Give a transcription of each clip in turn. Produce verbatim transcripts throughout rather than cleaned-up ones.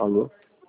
Alô?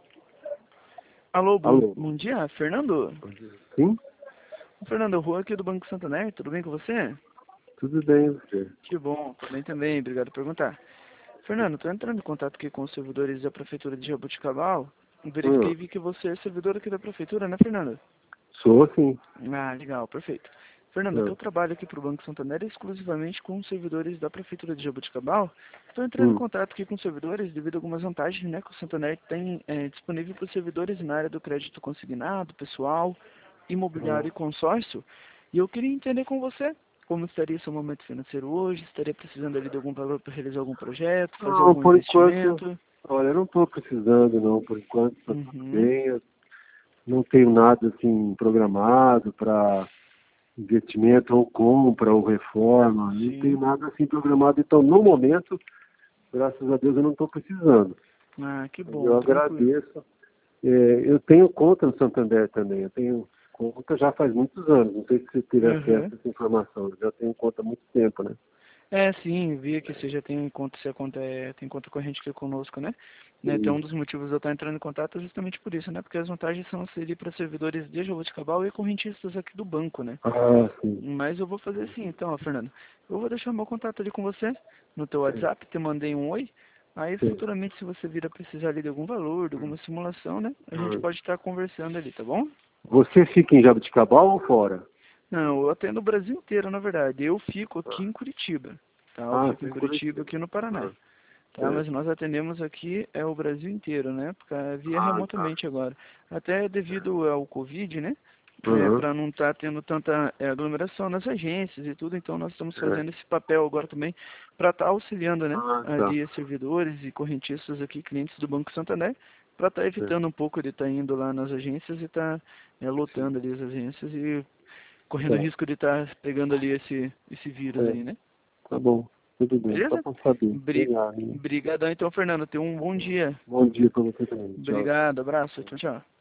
Alô, bom, Alô? bom dia, Fernando? Sim? Fernando, Rua aqui do Banco Santander, tudo bem com você? Tudo bem, você? Que bom, tudo bem também, obrigado por perguntar. Fernando, estou entrando em contato aqui com os servidores da Prefeitura de Jaboticabal. Verifiquei Hum, e vi que você é servidor aqui da Prefeitura, né, Fernando? sou sim. Ah, legal, perfeito. Fernando, Hum, eu trabalho aqui para o Banco Santander exclusivamente com os servidores da Prefeitura de Jaboticabal. Estou entrando em hum, contato aqui com os servidores devido a algumas vantagens, né, que o Santander tem é, disponível para os servidores na área do crédito consignado, pessoal, imobiliário hum. e consórcio. E eu queria entender com você como estaria seu momento financeiro hoje, estaria precisando ali de algum valor para realizar algum projeto, fazer Não, algum por enquanto, investimento. olha, eu não estou precisando não, por enquanto está tudo Uhum, bem. Eu não tenho nada assim programado para investimento ou compra ou reforma, não tenho sim. nada assim programado. Então, no momento, graças a Deus, eu não estou precisando. Ah, que Eu bom, tranquilo. agradeço. É, eu tenho conta no Santander também, eu tenho conta já faz muitos anos, não sei se você teve acesso Uhum. a essa informação, eu já tenho conta há muito tempo, né? É, sim, vi que você já tem conta, você conta, é, tem conta corrente aqui conosco, né? né? Então, um E, dos motivos de eu estar entrando em contato é justamente por isso, né? Porque as vantagens são servir para servidores de Jaboticabal e correntistas aqui do banco, né? ah, sim, Mas eu vou fazer assim, então, ó, Fernando. Eu vou deixar meu contato ali com você no teu sim, WhatsApp, te mandei um oi. Aí, sim. futuramente, se você vir a precisar ali de algum valor, de alguma simulação, né? A gente Ah, pode estar conversando ali, tá bom? você fica em Jabuticabal ou fora? Não, eu atendo o Brasil inteiro, na verdade. Eu fico aqui Ah, em Curitiba, tá? Eu ah, fico sim, em em Curitiba, Curitiba. aqui no Paraná. Ah, Tá, é. mas nós atendemos aqui é o Brasil inteiro, né? Porque é via Ah, tá. remotamente agora. Até devido ao Covid, né? É, Uhum. para não estar tendo tanta é, aglomeração nas agências e tudo, então nós estamos É. fazendo esse papel agora também para estar auxiliando, né? Ah, tá. Ali servidores e correntistas aqui, clientes do Banco Santander, para estar É. evitando um pouco de estar indo lá nas agências e estar é, Sim. lotando ali as agências e correndo o Tá. risco de estar pegando ali esse, esse vírus É. aí, né? Tá bom. Tudo bem. Só Beleza? para saber. Bri Obrigado. Hein? Brigadão então, Fernando. Tenha um bom dia. Bom dia para você também. Tchau. Obrigado, abraço, tchau, tchau.